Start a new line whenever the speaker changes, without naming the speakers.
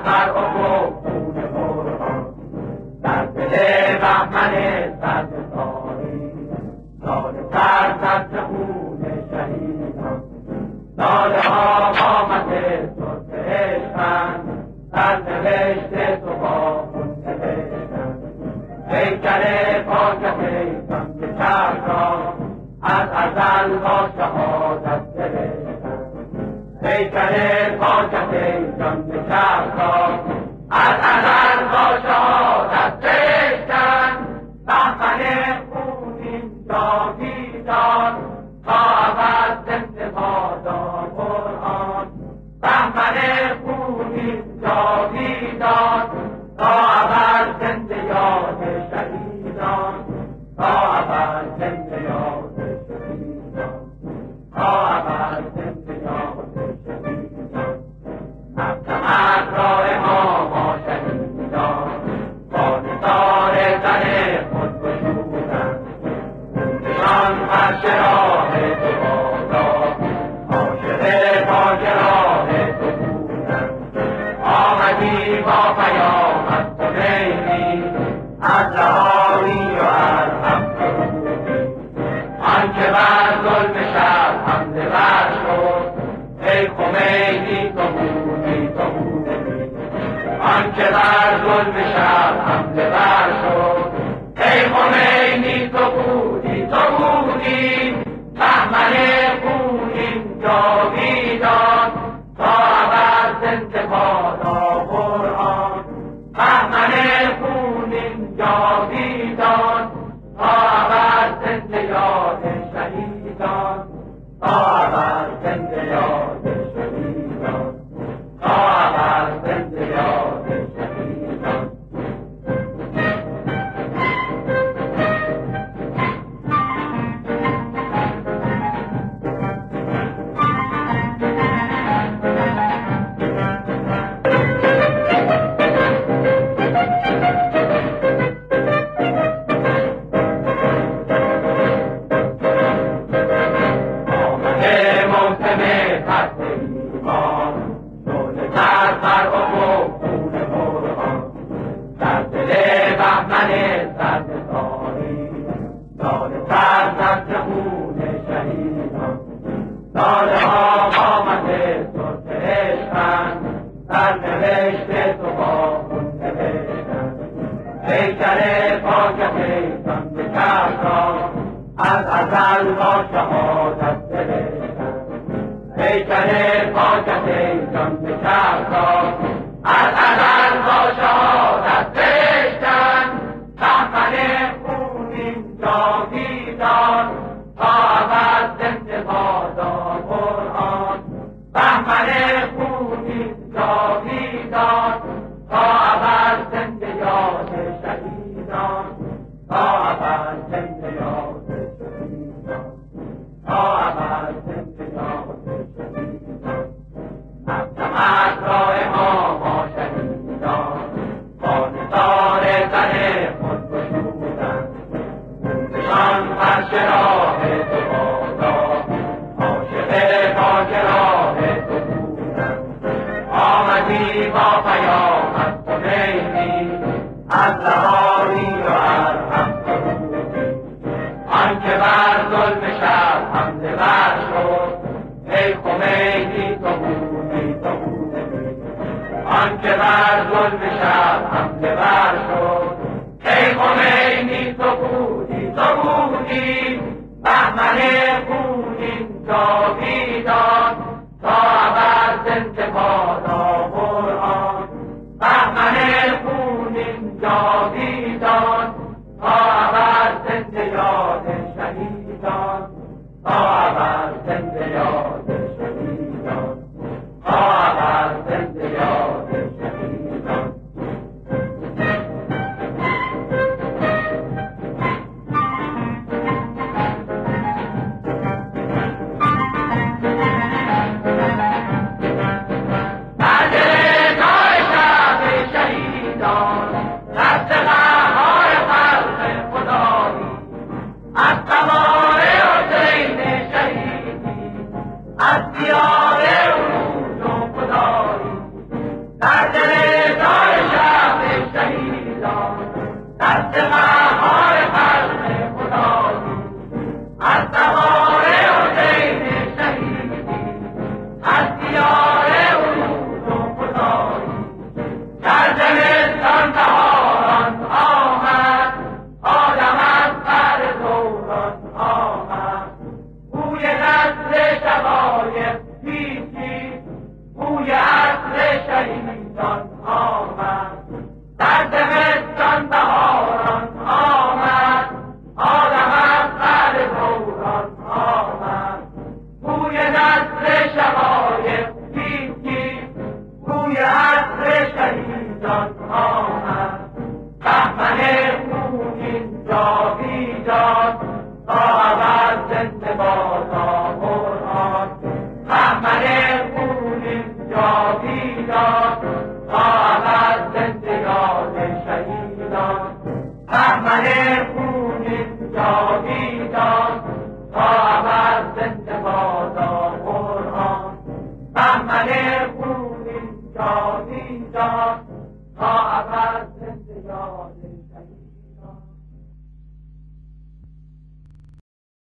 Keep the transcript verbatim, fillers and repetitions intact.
سر و خون قرآن در دل بهمن سربساری لاله سرزد خون شهیدان لاله ها قامت سرخ عشقند سرنوشت تو با خون نوشتند پیکر پاکت ایسان که چرخ را از ازل با شهادت گرفتند پیکر پاکت ایسان که چرخ را از ازل با شهادت گرفتند بهمن خونین جاویدان تا ابد زنده بادار قرآن بهمن خونین جاویدان تا ابد زنده یاد شهیدان تا ابد زنده یاد شهیدان تا ابد زنده یاد شهیدان نفتمت راه ما ما شهیدان با نثار زن خود گشودند خونشان فرش راه تو بادار عاشق پاک راه تو بودند آمدی با پیام از تو میلی از لحاظی و از حق بودی آنکه بر ظلم شب حمله بر شد ای خمینی تو بودی تو بودی آنکه بر ظلم شب حمله بر شد ای خمینی تو بودی تو بودی بهمن خونین جاویدان تا ابد زنده بادا قرآن بهمن خونین جاویدان تا ابد زنده یاد شهیدان تا ابد زنده یاد شهیدان تا ابد زنده یاد شهیدان لاله ها قامت سرخ عشقند سرنوشت تو با خون نوشتند پیکر پاکت ایسان به چرخ را از ازل با شهادت گرفتند پیکر پاکت ایسان به چرخ را از ازل با شهادت گرفتند بهمن خونین جاویدان تا ابد زنده بادار قرآن بهمن خونین جاویدان تا ابد زنده یاد شهیدان تا ابد زنده یاد شهیدان تا ابد زنده یاد شهیدان نفتمت راه ما ما شهیدان با نثار زن خود گشودند خونشان فرش راه تو بادار عاشق پاک راه تو بودند آمدی با پیام از تو میلی از لحاظی و از حق بودی آنکه بر ظلم شب حمله بر شد ای خمینی تو بودی تو بودی آنکه بر ظلم شب حمله بر شد ای خمینی تو بودی تو بودی بهمن خونین جاویدان تا ابد زنده بادا قرآن بهمن خونین جاویدان تا ابد زنده یاد شهیدان تا ابد زنده یاد شهیدان تا ابد زنده یاد شهیدان از دیار علوم و خدایی در دل تا قرآن محمل خونین جاویدان تا ابد زنده یاد شهیدان محمل